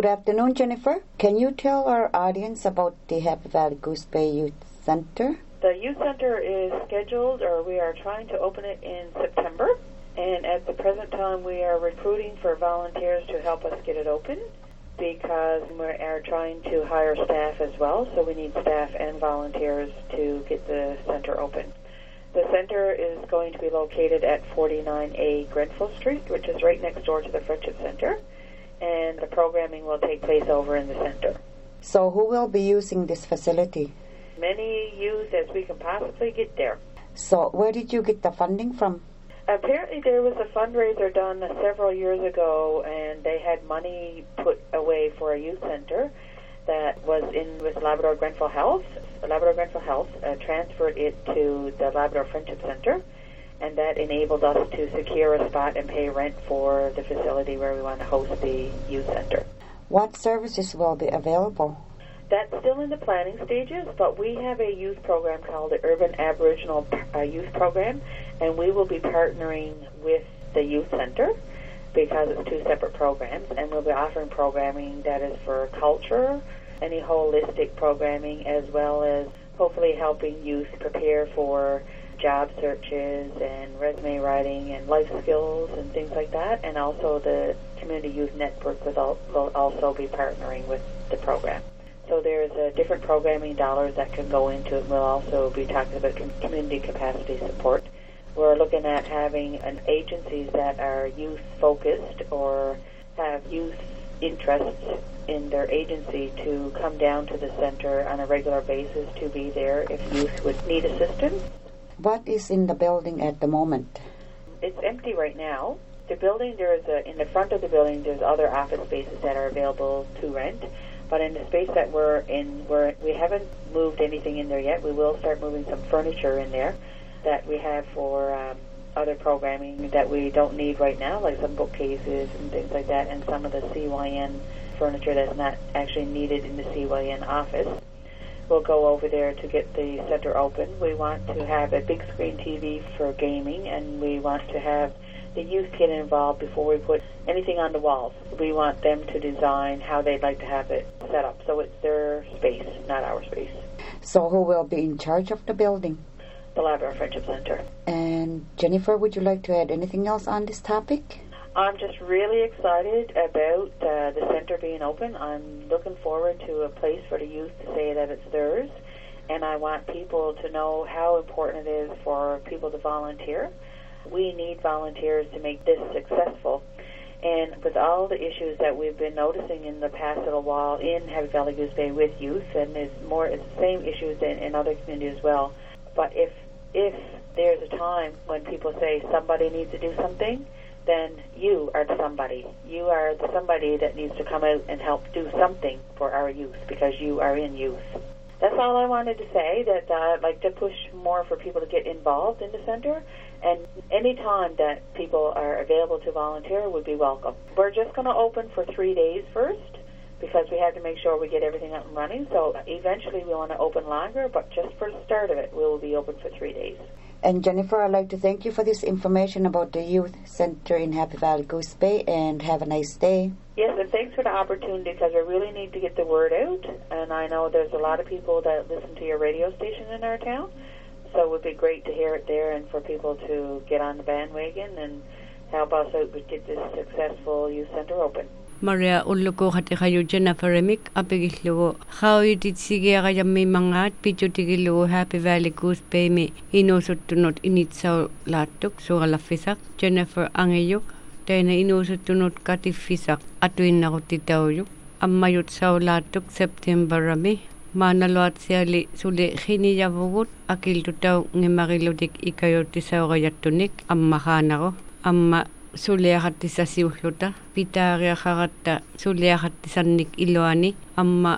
Good afternoon, Jennifer. Can you tell our audience about the Happy Valley Goose Bay Youth Center? The youth center is scheduled, or we are trying to open it in September. And at the present time, we are recruiting for volunteers to help us get it open because we are trying to hire staff as well. So we need staff and volunteers to get the center open. The center is going to be located at 49A Grenfell Street, which is right next door to the Friendship Center. And the programming will take place over in the center. So who will be using this facility? Many youth as we can possibly get there. So where did you get the funding from? Apparently there was a fundraiser done several years ago, and they had money put away for a youth center that was in with Labrador Grenfell Health. Labrador Grenfell Health transferred it to the Labrador Friendship Center, and that enabled us to secure a spot and pay rent for the facility where we want to host the youth center. What services will be available? That's still in the planning stages, but we have a youth program called the Urban Aboriginal Youth Program, and we will be partnering with the youth center because it's two separate programs, and we'll be offering programming that is for culture, any holistic programming, as well as hopefully helping youth prepare for job searches and resume writing and life skills and things like that. And also the Community Youth Network will also be partnering with the program. So there's different programming dollars that can go into it. We'll also be talking about community capacity support. We're looking at having agencies that are youth-focused or have youth interests in their agency to come down to the center on a regular basis to be there if youth would need assistance. What is in the building at the moment? It's empty right now. The building, in the front of the building, there's other office spaces that are available to rent. But in the space that we're in, we haven't moved anything in there yet. We will start moving some furniture in there that we have for other programming that we don't need right now, like some bookcases and things like that, and some of the CYN furniture that's not actually needed in the CYN office. We'll go over there to get the center open. We want to have a big screen TV for gaming, and we want to have the youth get involved before we put anything on the walls. We want them to design how they'd like to have it set up. So it's their space, not our space. So who will be in charge of the building? The Labrador Friendship Center. And Jennifer, would you like to add anything else on this topic? I'm just really excited about the center being open. I'm looking forward to a place for the youth to say that it's theirs. And I want people to know how important it is for people to volunteer. We need volunteers to make this successful. And with all the issues that we've been noticing in the past little while in Happy Valley Goose Bay with youth, and it's the same issues in other communities as well. But if there's a time when people say somebody needs to do something, then you are the somebody. You are the somebody that needs to come out and help do something for our youth because you are in youth. That's all I wanted to say, that I'd like to push more for people to get involved in the center. And any time that people are available to volunteer would be welcome. We're just going to open for 3 days first because we have to make sure we get everything up and running. So eventually we want to open longer, but just for the start of it, we will be open for 3 days. And Jennifer, I'd like to thank you for this information about the Youth Center in Happy Valley Goose Bay, and have a nice day. Yes, and thanks for the opportunity because we really need to get the word out. And I know there's a lot of people that listen to your radio station in our town. So it would be great to hear it there and for people to get on the bandwagon and help us out with get this successful youth center open. Maria ulluko hati kayo Jennifer Remik apigillugo hawidit sige kayammi mangat pichutigillugo Happy Valley Goose Bay mi inusuttunut initsaw latuk sugalaffisak Jennifer angayuk tena inusuttunut katiffisak atuinnaqutitawjuk ammayut saw latuk September rami manaloat siali suli khiniyavugut akiltutaw ngimagilutik ikayutisawgayattunik ammakhanago amma suliaqattisasiulluta pitaariaqaratta suliaqattisannik iluani amma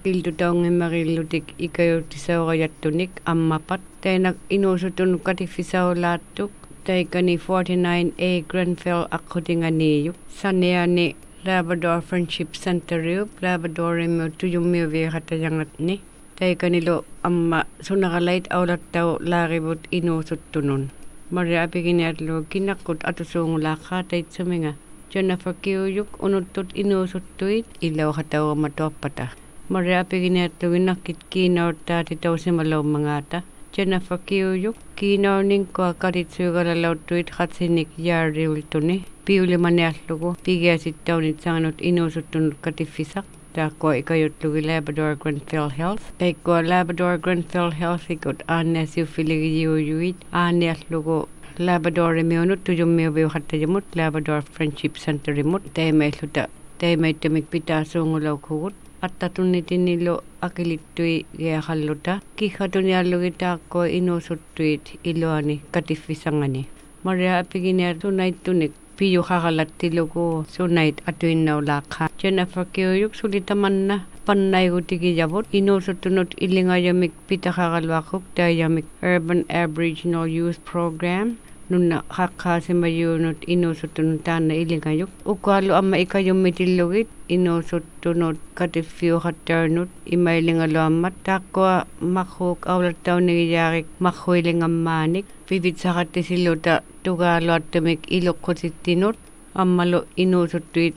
aqiltutaungimmariillutik ikayuttisauqajattunik ammapat tainak inuusutun katiffisaulaattuk taikani 49A Grenfell aqutinganiiyuk saneani Labrador Friendship Center Labradorimi tuyummiuviiqatayangatni taikanilo amma sunaqalait aulattau laarivut inuusuttunun Maria apiginiatlu kinakut atusuungulaaqqa taitsuminga Jennifer Kiuyuk unuttut inuusuttuit ilauhatauramatuarpata. Maria apigineattuginnarkit kiinaortaati tausimalaummagaata. Jennifer Kiuyuk kiinaorninkua katitsuugalalauttuit qatsinik yaariultuni piulimaniallugu pigiasittaunitsaanut inuusuttunut katiffisaq. Taakua ikayutlugi Labrador Grenfell Health. Taikua Labrador Grenfell Health ikut aanneasiuffiligijiuyuit aanniallugu Labrador imiunut tujummiuviuhattajamut Labrador Friendship Centerimut taimaittamik pitaasuungulaukugut attatunnitinnillu akilittui giaqalluta kihhatuniallugi taakkua inuusuttuit iluani katiffisangani. Maria apiginiat sunaittunik piyuqaqalattilugu sunait atuinnaulaaqqa. Jennifer Kiuyuk sulitamanna pannaigutigijavut inuusuttunut ilingayamik pitaqaqaluaquk taayamik Urban Aboriginal Youth Program nunna qaqqaasimayuunut inuusuttunut taanna ilingayuk uqaalu amma ikayummitillugit inuusuttunut katiffiuqattarnut imailingaluammat taaqqua maqquuk aulattaunigiyaarik maqquilingammaanik vivitsaqattisiluta tugaaluattamik iluqqutittinut ammalu inuusuttuit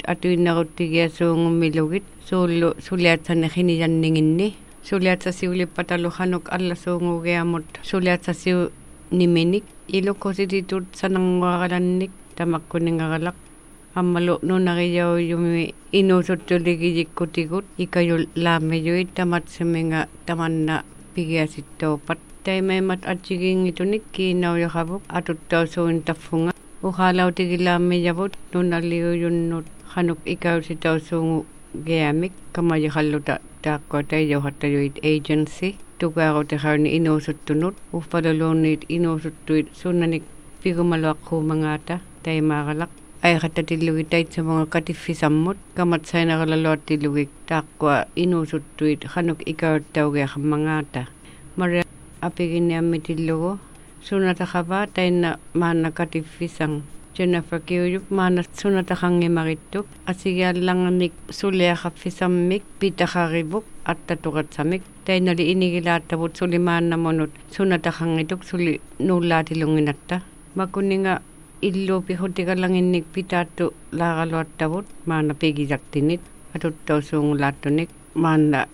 atuinneruttigiasuungummilugit suullu suliatsani qiniyanninginni suliatsasiulipatalu hanuk allasuungugiamut suliatsasiu niminik iluqqusititut sananguaqalannik tamakkuningagalaq ammalu nunariyauyumi inuusuttuligijikkutikut ikayul laammayuit tamatsaminga tamanna pigiasittaupat taimaimat atsigingitunik kiinauyaqavuk atuttausuun taffunga uqaalautigilaammiyavut nunaliuyunnut hanuk ikausitausuungu geamik kamayiqalluta taaqqua taijauhattayuit agency tuqaarutaqarni inuusuttunut uffaluluunniit inuusuttuit sunnanik pigumaluaqquumangaata taimaaqalaq aiqattatillugi taitsamunga katiffisammut kamatsainaqalaluattilugik taaqqua inuusuttuit hanuk ikaruttaugiaqammangaata Maria apiginiammitillugu sunataqava tainna maanna katiffisang Jennifer Kiuyuk maanna sunataqangimarittuk asigiallanganik suliaqaffisammik pitaqarivuk attatuqatsamik tainali inigilaattavut sulimaannamunut sunataqangituk suli nuullaatilunginatta makuninga illuupihutigalanginnik pitaattu laaqaluattavut maanna pigisaktinit atuttausuungulaattunik maanna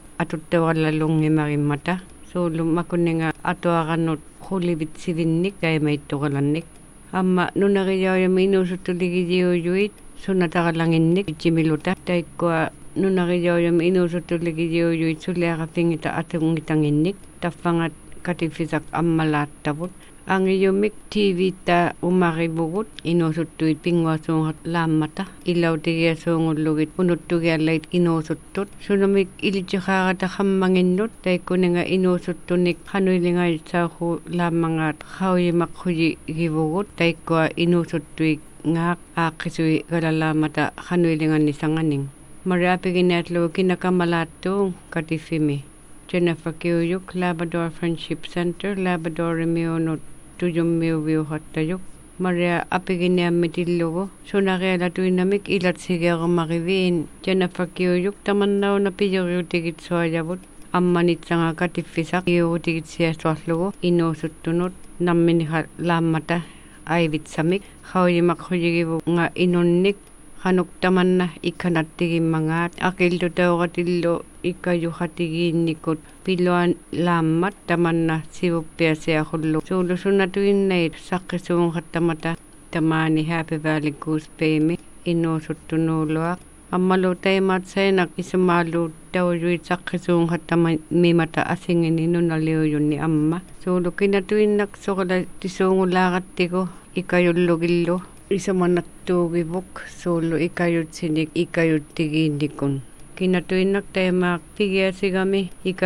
atuttawallalungimarimmata suulu makuninga atuaqannut qulivitsivinnik taimaittuqalannik amma nunariyauyami inuusuttuligijiuyuit sunataqalanginnik jimiluta taikkua nunariyauyami inuusuttuligijiuyuit suliaqaffingita atungitanginnik taffangat katiffisak ammalaattavut angiyumik TV-ta umarivugut inuusuttuit pinguasuungat laammata ilautigiasuungullugit unuttugiallait inuusuttut sunamik ilitsuqaaqataqammanginnut taikkuninga inuusuttunik hanuilingaitsaahu laammangaat qauyimaqqhuyigivugut taikkua inuusuttuik ngaaq aaqqisui galalaamata hanuilingannisanganing mariapiginiatlugu kinakamalaattuung katiffimi Jennifer Kiuyuk Labrador Friendship Center Labrador imiunut tujummiuviuhattayuk Maria apiginiammitillugu sunaqialatuinamik ilatsigiaqumariviin Jennifer Kiuyuk tamannauna piyuriutigitsuajavut ammanitsanga katiffisaq piyurutigitsiasuarlugu inuusuttunut namminiqa laammata aivitsamik qauyimaqhuyigivuga inunnik hanuk tamanna ikkanattigimmangaat aqiltutauqatillu ikkayuqatigiinnikut piluan laammat tamanna sivuppiasiaqullu suulusunatuinnait saqqisuunqattamata tamaani Happy Valley Goose Baymi inuusuttunuuluaq ammalu taimatsainak isumaalu tauyuit saqqisuunqattamimata asingini nunaliuyunni amma suulukinatuinnak soqala tisuungulaaqattigu ikayullugillu isamannattuugivuk suullu ikayutsinik ikayuttigiinnikun kinatuinnak taimaaq pigiasigami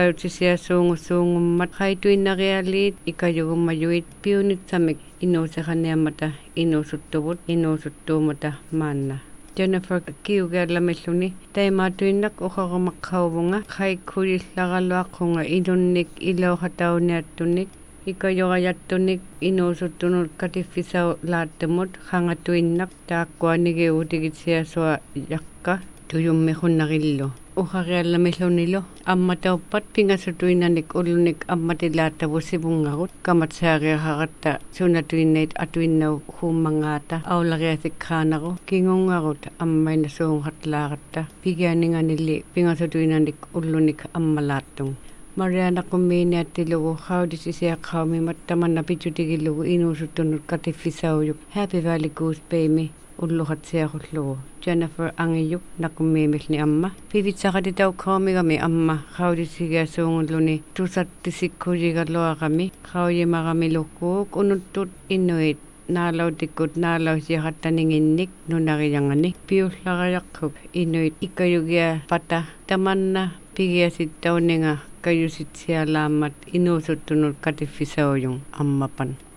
ikayutsisiasuungusuungummat qaituinnarialiit ikayugummayuit piunitsamik inuuseqaniammata inuusuttuvut inuusuttuumata maanna Jennifer Kiugallamilluni taimaatuinnak uqarumaqqauvunga qaikkulillaqaluaqqunga inunnik ilauqatauniattunik ikayogajattunik inuusuttunut katiffisau laattamut qangatuinnak taakkuanigiutigitsiasua yakka tuyumme hunnaqillu uqaqiallamillunilo ammataupat pingassutuinanik ullunik ammatilaatavussipungagut kamatsaariaqaqatta sunatuinnait atuinnau huummangaata aulariasikkaanaqu kingungagut ammaina suunqatlaaqatta pigianinganilli pingassutuinanik ullunik ammalaattung Mariana kummiiniattilugu haudisisiaqaumimat tamanna pitutigilugu inuusuttunut katiffisaujuk Happy Valley Goose Baymi ulluqatsiaqullugu Jennifer Angiyuk nakummiimilni amma pivitsaqatitauqaumigami amma haudisigiasuungulluni tusattisikkujigalluaqami qaujimaqamiluqquuk unuttut innuit naalautikut naalausiaqattaninginnik nunariangani piullaqayaqquk innuit ikkayugia pata tamanna pigiasittauninga kayusitsialaamat inuusuttunut katiffisaujung ammapan